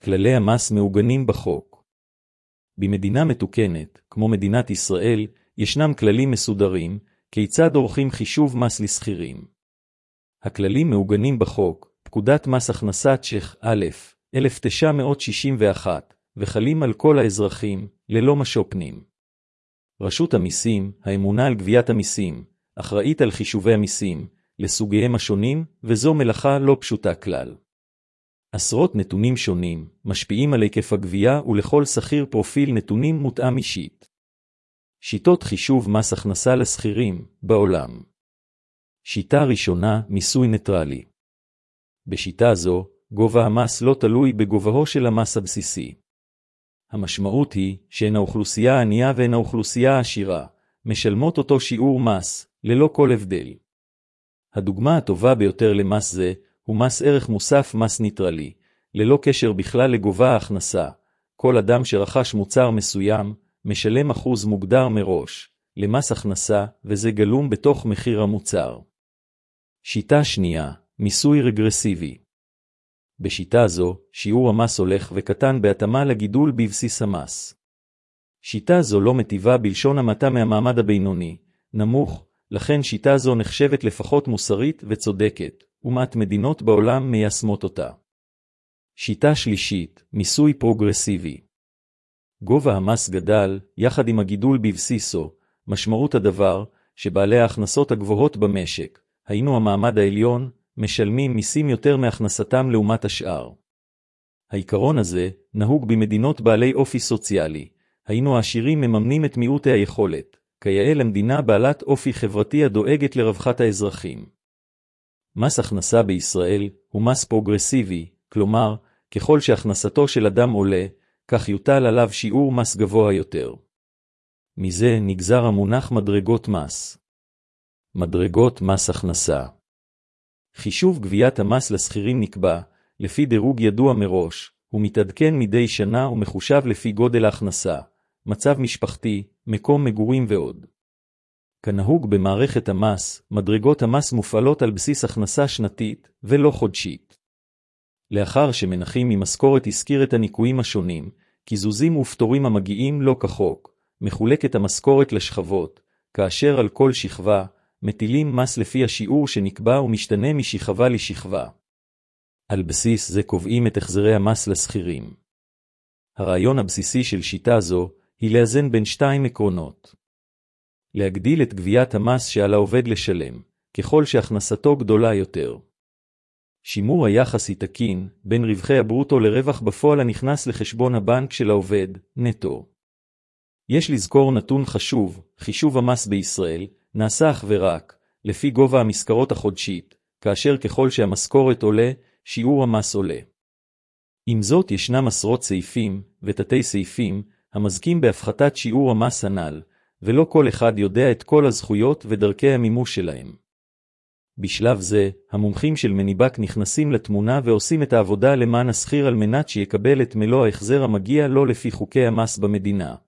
כללי המס מעוגנים בחוק. במדינה מתוקנת, כמו מדינת ישראל, ישנם כללים מסודרים, כיצד עורכים חישוב מס לשכירים. הכללים מעוגנים בחוק, פקודת מס הכנסה צ'ך א' 1961, וחלים על כל האזרחים, ללא משוא פנים. רשות המיסים, האמונה על גביית המיסים, אחראית על חישובי המיסים, לסוגיהם השונים, וזו מלאכה לא פשוטה כלל. עשרות נתונים שונים, משפיעים על היקף הגבייה ולכל שכיר פרופיל נתונים מותאם אישית. שיטות חישוב מס הכנסה לשכירים, בעולם. שיטה ראשונה, מיסוי ניטרלי. בשיטה זו, גובה המס לא תלוי בגובהו של המס הבסיסי. המשמעות היא שהן האוכלוסייה הענייה והן האוכלוסייה העשירה, משלמות אותו שיעור מס, ללא כל הבדל. הדוגמה הטובה ביותר למס זה, הוא מס ערך מוסף מס ניטרלי, ללא קשר בכלל לגובה ההכנסה. כל אדם שרכש מוצר מסוים, משלם אחוז מוגדר מראש, למס הכנסה, וזה גלום בתוך מחיר המוצר. שיטה שנייה, מיסוי רגרסיבי. בשיטה זו, שיעור המס הולך וקטן בהתאמה לגידול בבסיס המס. שיטה זו לא מטיבה בלשון המעטה מהמעמד הבינוני, נמוך, לכן שיטה זו נחשבת לפחות מוסרית וצודקת, ומעט מדינות בעולם מיישמות אותה. שיטה שלישית, מיסוי פרוגרסיבי. גובה המס גדל, יחד עם הגידול בבסיסו, משמעות הדבר, שבעלי ההכנסות הגבוהות במשק, היינו המעמד העליון, משלמים מיסים יותר מהכנסתם לעומת השאר. העיקרון הזה, נהוג במדינות בעלי אופי סוציאלי, היינו העשירים מממנים את מיעוטי היכולת, כיאה למדינה בעלת אופי חברתי הדואגת לרווחת האזרחים. מס הכנסה בישראל הוא מס פרוגרסיבי, כלומר, ככל שהכנסתו של אדם עולה, כך יוטל עליו שיעור מס גבוה יותר. מזה נגזר המונח מדרגות מס. מדרגות מס הכנסה. חישוב גביית המס לשכירים נקבע, לפי דירוג ידוע מראש, הוא מתעדכן מדי שנה ומחושב לפי גודל ההכנסה, מצב משפחתי, מקום מגורים ועוד. כנהוג במערכת המס, מדרגות המס מופעלות על בסיס הכנסה שנתית ולא חודשית. לאחר שמנחים ממשכורת הזכיר את הניקויים השונים, קיזוזים ופטורים המגיעים לא כחוק, מחולקת המשכורת לשכבות, כאשר על כל שכבה, מטילים מס לפי השיעור שנקבע ומשתנה משכבה לשכבה. על בסיס זה קובעים את החזרי המס לשכירים. הרעיון הבסיסי של שיטה זו היא לאזן בין שתיים עקרונות. להגדיל את גביית המס שעל העובד לשלם, ככל שהכנסתו גדולה יותר. שימור היחס תקין בין רווחי הברוטו לרווח בפועל הנכנס לחשבון הבנק של העובד, נטו. יש לזכור נתון חשוב, חישוב המס בישראל, נעשה אך ורק, לפי גובה המשכורת החודשית, כאשר ככל שהמשכורת עולה, שיעור המס עולה. עם זאת ישנם עשרות סעיפים ותתי סעיפים, המזכים בהפחתת שיעור המס הנ"ל, ולא כל אחד יודע את כל הזכויות ודרכי המימוש שלהם. בשלב זה, המומחים של מניבק נכנסים לתמונה ועושים את העבודה למען השכיר על מנת שיקבל את מלוא ההחזר המגיע לו לפי חוקי המס במדינה.